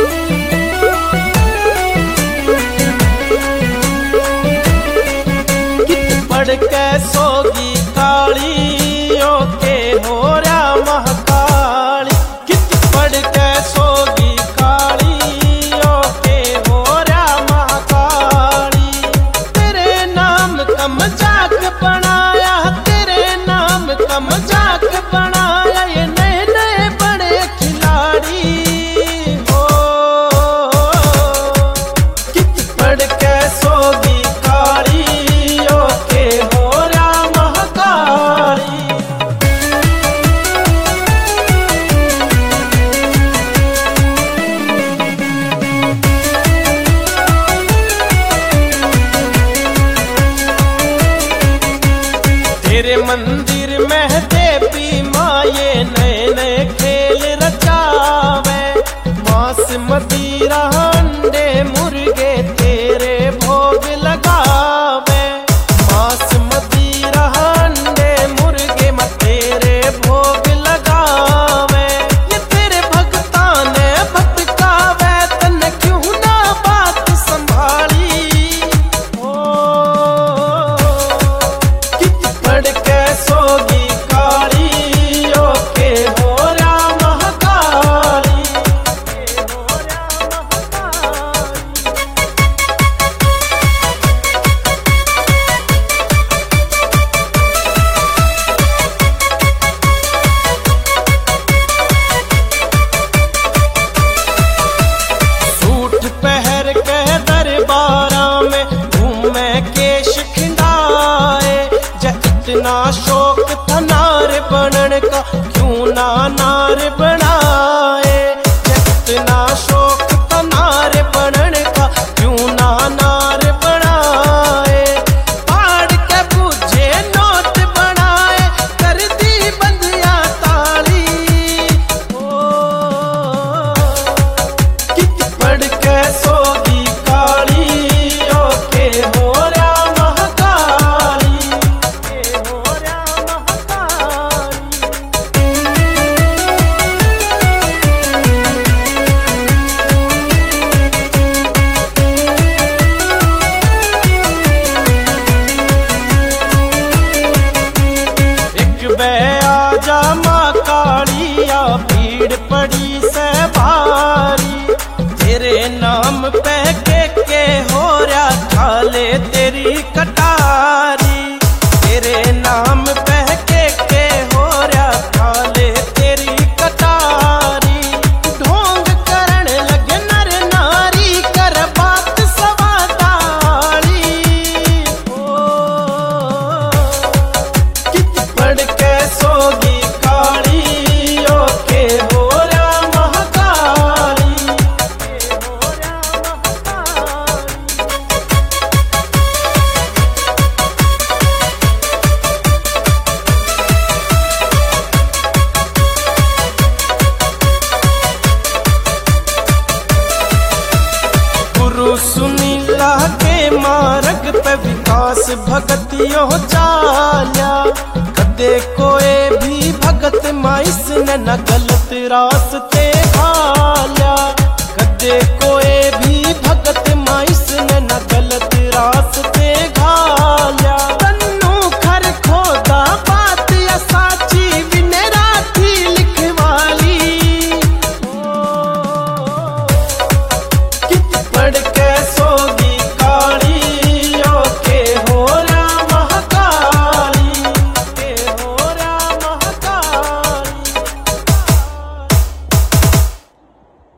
पड़ के सोगी काली ओके हो रहा महाकाली। कित पड़ के सोगी काली ओके हो रहा महाकाली। तेरे नाम का मजाक बनाया, तेरे नाम का मजाक बनाया ये नए नए बड़े खिलाड़ी हो। कित पड़ के सोगी तेरे मंदिर में देवी माँ ये नए नए खेल रचावे। मांस मदिरा अंडे मुर्गे तेरे भोग लगावे। मांस मदिरा अंडे मुर्गे मैं तेरे भोग लगावे। ये तेरे भक्ता ने भटकावे तन क्यों ना बात संभाली। ओ पड़ के सोगी काली ओके हो रहा महाकाली। सूट पहर के दरबारा में घूमे केश खिंडाए। इतना शौक था नार बनने का क्यों ना नार बनाए। इतना शौक था नार बनने का क्यों ना नार बनाए। फाड़ के पूछे नोट बनाए कर दी बंदिया ताली। ओ कित पड़ के सोगी काली ओके हो रहा महाकाली। आजा माँ कालिया भीड़ पड़ी से भारी। तेरे नाम पे के हो रहा खाले तेरी कटारी। तेरे नाम पे के हो रहा खाले तेरी कटारी। ढोंग करण लगे नर नारी कर बात सवादारी। ओ कित पड़ के सोगी काली ओके हो रहा महाकाली। गुरु सुनीला के मार्ग पे विकास भगतियों चाल्या। कदे कोई भी भगत माइस ने न गलत रास्ते भाल्या। कदे